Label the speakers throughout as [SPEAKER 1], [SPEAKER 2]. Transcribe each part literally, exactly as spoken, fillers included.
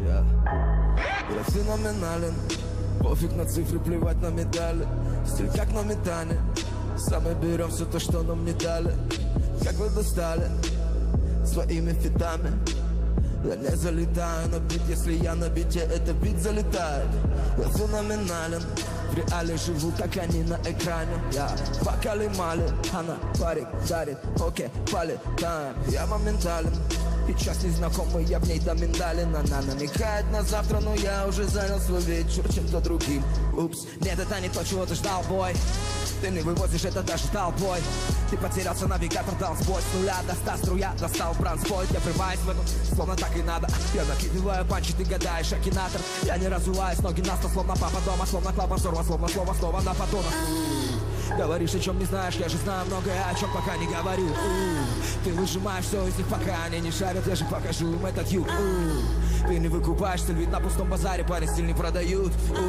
[SPEAKER 1] Я, я феноменален. Пофиг на цифры, плевать на медали. Стиль как на метане. Сами берем все то, что нам не дали. Как вы достали своими фитами. Я не залетаю на бит, если я на бите, это бит залетает. Я феноменален. В реале живу, как они на экране. Я покали мали, она парик дарит. Окей, полетаем. Я моментален. И час незнакомый, я в ней до миндалин. Она намекает на завтра, но я уже занял свой вечер чем-то другим. Упс, нет, это не то, чего ты ждал, бой. Ты не вывозишь это даже толпой. Ты потерялся, навигатор дал сбой. С нуля до ста струя, достал бранспойт. Я врываюсь в эту, словно так и надо. Я накидываю панчи, ты гадаешь, акинатор. Я не разуваюсь, ноги на сто, словно папа дома. Словно клапан сорва, словно слово снова на подонок. Говоришь, о чем не знаешь, я же знаю многое, о чем пока не говорю. Ты выжимаешь все из них, пока они не шарят. Я же покажу им этот юг. Ты не выкупаешь стиль, ведь на пустом базаре парень стиль не продают.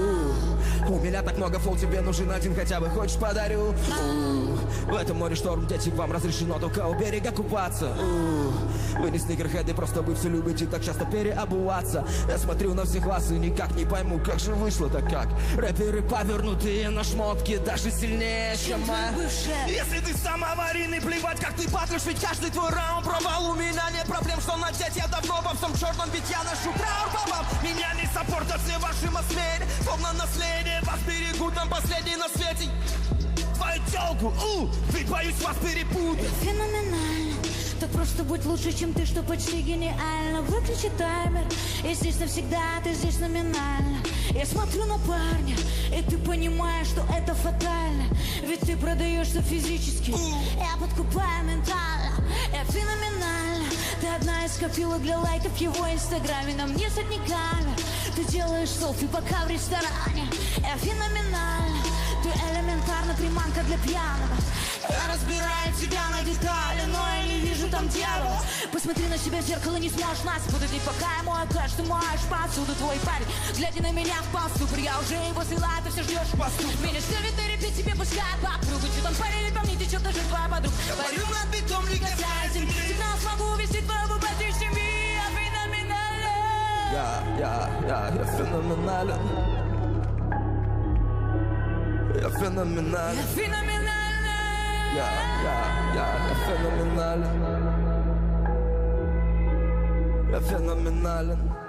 [SPEAKER 1] У меня так много фол, тебе нужен один хотя бы, хочешь подарю. В этом море шторм, дети, вам разрешено только у берега купаться. Вы не сникерхеды, просто вы все любите так часто переобуваться. Я смотрю на всех вас и никак не пойму, как же вышло-то как. Рэперы повернутые на шмотки даже сильнее, чем моя. Если ты сам аварийный, плевать, как ты патришь, ведь каждый твой раунд провал. У меня нет проблем, что надеть, я давно во всем черном, ведь я ношу траур по вам. Меня не саппортят все ваши масмеды, словно наследие. Вас берегут, там последний на свете. Твою тёлку, у, ведь боюсь вас перепутать.
[SPEAKER 2] Феноменально. Так просто будь лучше, чем ты, что почти гениально. Выключи таймер, и здесь навсегда, ты здесь номинально. Я смотрю на парня, и ты понимаешь, что это фатально. Ведь ты продаешься физически, я подкупаю ментально. Я феноменально. Ты одна из копилок для лайков в его инстаграме. На мне сотни камер. Ты делаешь селфи, пока в ресторане. Я феноменально. Ты элементарно приманка для пьяного. Я разбираю тебя на детали, но я не вижу там дьявола. Посмотри на себя в зеркало, не сможешь нас спутать. И пока я мой кэш, ты моешь посуду. Твой парень, глядя на меня, впал в ступор. Я уже его слила, ты все ждешь поступ. Меня все ветеры тебе пускают по кругу. Че там парень, по мне течет даже твоя подруга. Я парю над битом, не касайся. Всегда смогу увести твою потерь семьи. Я феноменален.
[SPEAKER 1] Я, я, я, я феноменален. Я феноменален.
[SPEAKER 2] Я феноменален.
[SPEAKER 1] Я, я, я, я феноменален. Я феноменален.